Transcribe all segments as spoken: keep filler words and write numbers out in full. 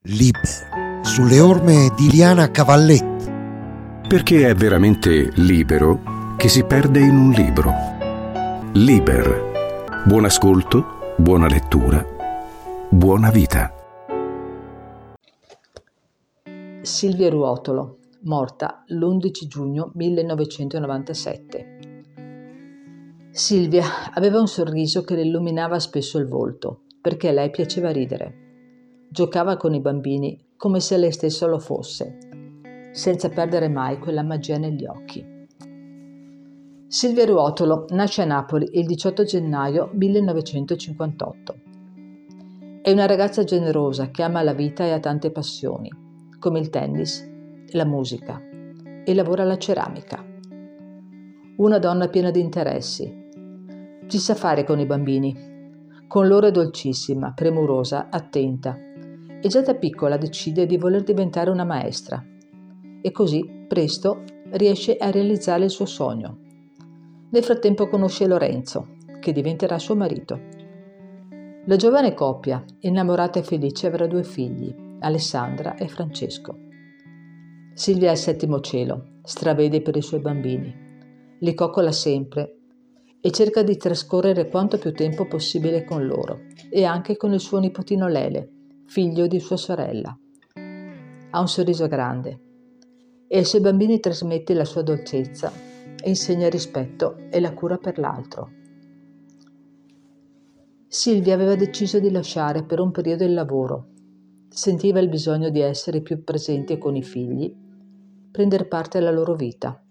Liber, sulle orme di Liana Cavalletti. Perché è veramente libero che si perde in un libro. Liber. Buon ascolto, buona lettura, buona vita. Silvia Ruotolo, morta l'undici giugno millenovecentonovantasette. Silvia aveva un sorriso che le illuminava spesso il volto, perché a lei piaceva ridere. Giocava con i bambini come se lei stessa lo fosse, senza perdere mai quella magia negli occhi. Silvia Ruotolo nasce a Napoli il diciotto gennaio millenovecentocinquantotto. È una ragazza generosa che ama la vita e ha tante passioni, come il tennis e la musica, e lavora alla ceramica. Una donna piena di interessi. Ci sa fare con i bambini. Con loro è dolcissima, premurosa, attenta, e già da piccola decide di voler diventare una maestra. E così, presto, riesce a realizzare il suo sogno. Nel frattempo conosce Lorenzo, che diventerà suo marito. La giovane coppia, innamorata e felice, avrà due figli, Alessandra e Francesco. Silvia è il settimo cielo, stravede per i suoi bambini, li coccola sempre e cerca di trascorrere quanto più tempo possibile con loro e anche con il suo nipotino Lele, figlio di sua sorella. Ha un sorriso grande e ai suoi bambini trasmette la sua dolcezza e insegna il rispetto e la cura per l'altro. Silvia aveva deciso di lasciare per un periodo il lavoro. Sentiva il bisogno di essere più presente con i figli, prendere parte alla loro vita.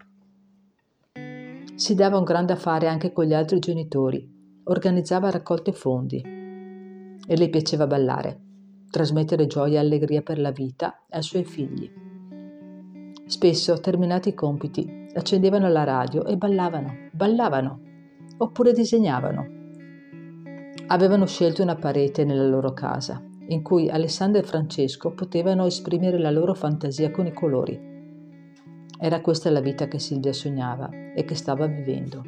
Si dava un grande affare anche con gli altri genitori, organizzava raccolte fondi e le piaceva ballare, trasmettere gioia e allegria per la vita ai suoi figli. Spesso, terminati i compiti, accendevano la radio e ballavano, ballavano, oppure disegnavano. Avevano scelto una parete nella loro casa, in cui Alessandra e Francesco potevano esprimere la loro fantasia con i colori. Era questa la vita che Silvia sognava e che stava vivendo.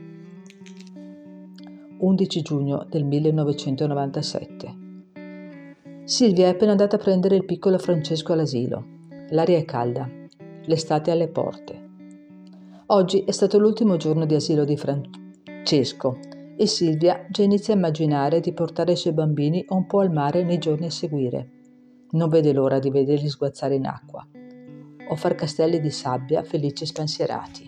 undici giugno del millenovecentonovantasette. Silvia è appena andata a prendere il piccolo Francesco all'asilo. L'aria è calda, l'estate è alle porte. Oggi è stato l'ultimo giorno di asilo di Francesco e Silvia già inizia a immaginare di portare i suoi bambini un po' al mare nei giorni a seguire. Non vede l'ora di vederli sguazzare in acqua o far castelli di sabbia felici e spensierati.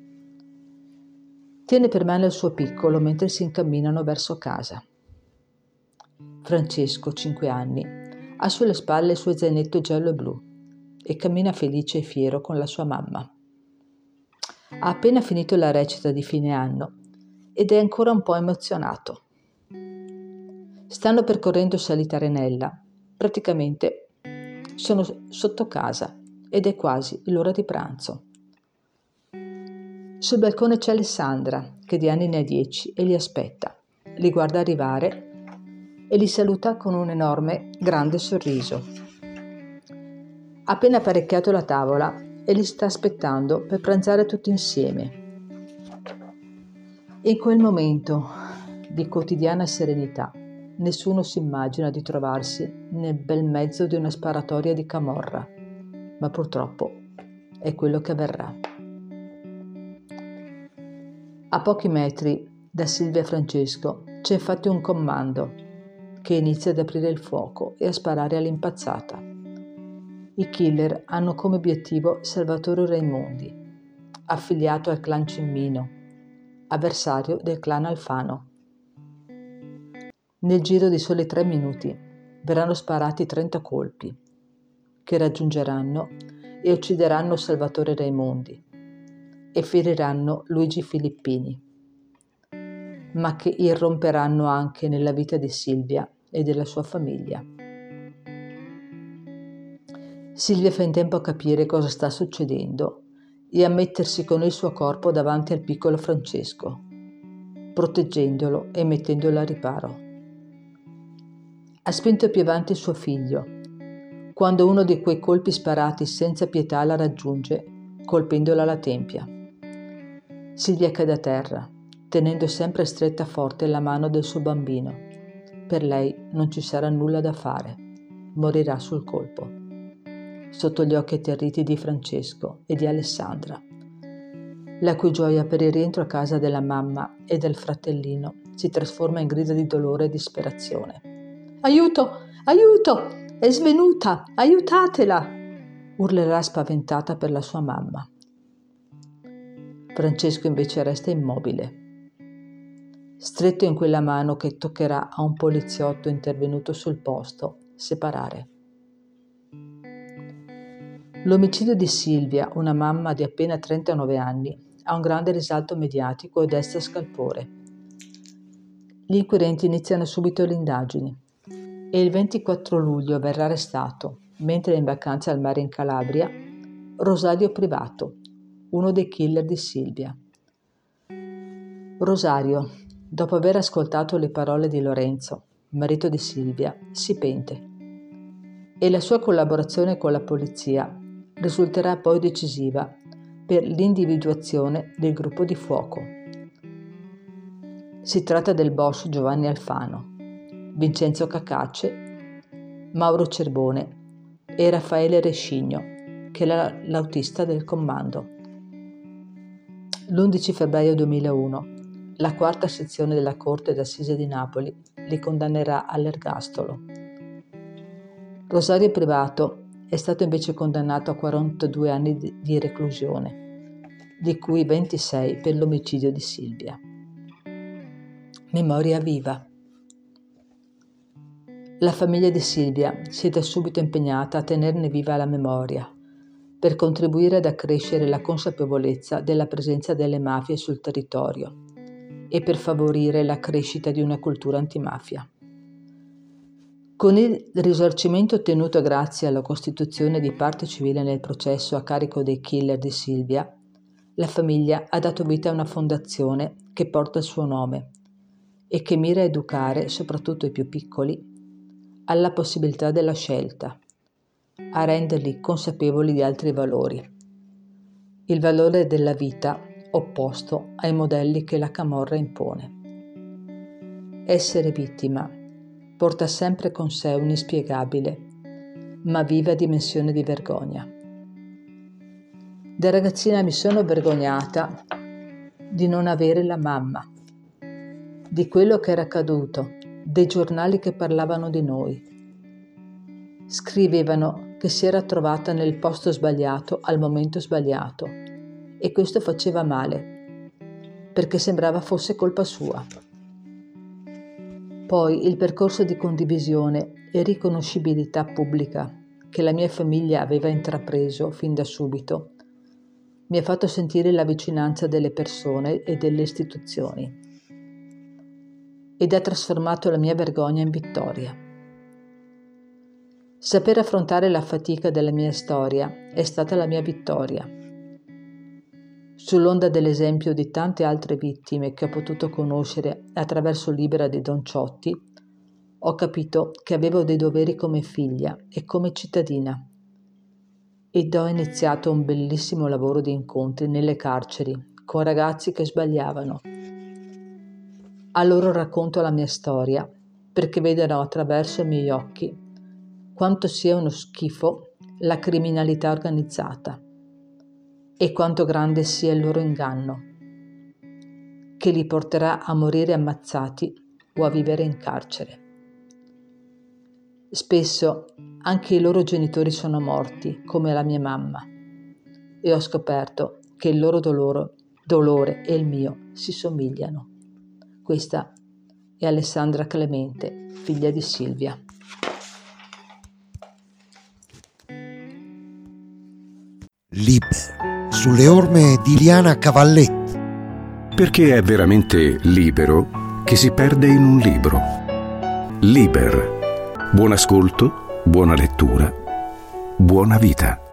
Tiene per mano il suo piccolo mentre si incamminano verso casa. Francesco, cinque anni, ha sulle spalle il suo zainetto giallo e blu e cammina felice e fiero con la sua mamma. Ha appena finito la recita di fine anno ed è ancora un po' emozionato. Stanno percorrendo Salita Renella, praticamente sono sotto casa ed è quasi l'ora di pranzo. Sul balcone c'è Alessandra, che di anni ne ha dieci, e li aspetta. Li guarda arrivare e li saluta con un enorme, grande sorriso. Ha appena apparecchiato la tavola e li sta aspettando per pranzare tutti insieme. In quel momento di quotidiana serenità, nessuno si immagina di trovarsi nel bel mezzo di una sparatoria di camorra, ma purtroppo è quello che avverrà. A pochi metri da Silvia e Francesco c'è infatti un comando che inizia ad aprire il fuoco e a sparare all'impazzata. I killer hanno come obiettivo Salvatore Raimondi, affiliato al clan Cimmino, avversario del clan Alfano. Nel giro di soli tre minuti verranno sparati trenta colpi che raggiungeranno e uccideranno Salvatore Raimondi e feriranno Luigi Filippini, ma che irromperanno anche nella vita di Silvia e della sua famiglia. Silvia fa in tempo a capire cosa sta succedendo e a mettersi con il suo corpo davanti al piccolo Francesco, proteggendolo e mettendolo a riparo. Ha spinto più avanti il suo figlio, quando uno di quei colpi sparati senza pietà la raggiunge, colpendola alla tempia. Silvia cade a terra, tenendo sempre stretta forte la mano del suo bambino. Per lei non ci sarà nulla da fare. morirà sul colpo, sotto gli occhi atterriti di Francesco e di Alessandra, la cui gioia per il rientro a casa della mamma e del fratellino si trasforma in grida di dolore e disperazione. «Aiuto! Aiuto! È svenuta! Aiutatela!» urlerà spaventata per la sua mamma. Francesco invece resta immobile, stretto in quella mano che toccherà a un poliziotto intervenuto sul posto separare. L'omicidio di Silvia, una mamma di appena trentanove anni, ha un grande risalto mediatico e desta scalpore. Gli inquirenti iniziano subito le indagini e il ventiquattro luglio verrà arrestato, mentre è in vacanza al mare in Calabria, Rosario Privato, uno dei killer di Silvia. Rosario, dopo aver ascoltato le parole di Lorenzo, marito di Silvia, si pente e la sua collaborazione con la polizia risulterà poi decisiva per l'individuazione del gruppo di fuoco. Si tratta del boss Giovanni Alfano, Vincenzo Cacace, Mauro Cerbone e Raffaele Rescigno, che era l'autista del comando. L'undici febbraio duemilauno, la quarta sezione della Corte d'Assise di Napoli li condannerà all'ergastolo. Rosario Privato è stato invece condannato a quarantadue anni di reclusione, di cui ventisei per l'omicidio di Silvia. Memoria viva. La famiglia di Silvia si è da subito impegnata a tenerne viva la memoria, per contribuire ad accrescere la consapevolezza della presenza delle mafie sul territorio e per favorire la crescita di una cultura antimafia. Con il risarcimento ottenuto grazie alla costituzione di parte civile nel processo a carico dei killer di Silvia, la famiglia ha dato vita a una fondazione che porta il suo nome e che mira a educare soprattutto i più piccoli alla possibilità della scelta, a renderli consapevoli di altri valori. Il valore della vita opposto ai modelli che la camorra impone. Essere vittima porta sempre con sé un'inspiegabile, ma viva dimensione di vergogna. Da ragazzina mi sono vergognata di non avere la mamma, di quello che era accaduto, dei giornali che parlavano di noi. Scrivevano che si era trovata nel posto sbagliato al momento sbagliato e questo faceva male, perché sembrava fosse colpa sua. Poi il percorso di condivisione e riconoscibilità pubblica che la mia famiglia aveva intrapreso fin da subito mi ha fatto sentire la vicinanza delle persone e delle istituzioni ed ha trasformato la mia vergogna in vittoria. Saper affrontare la fatica della mia storia è stata la mia vittoria. Sull'onda dell'esempio di tante altre vittime che ho potuto conoscere attraverso Libera di Don Ciotti, ho capito che avevo dei doveri come figlia e come cittadina ed ho iniziato un bellissimo lavoro di incontri nelle carceri con ragazzi che sbagliavano. A loro racconto la mia storia perché vedano attraverso i miei occhi quanto sia uno schifo la criminalità organizzata e quanto grande sia il loro inganno, che li porterà a morire ammazzati o a vivere in carcere. Spesso anche i loro genitori sono morti, come la mia mamma, e ho scoperto che il loro dolore, dolore e il mio si somigliano. Questa è Alessandra Clemente, figlia di Silvia. Libero, sulle orme di Liana Cavalletti. Perché è veramente libero che si perde in un libro. Liber. Buon ascolto, buona lettura, buona vita.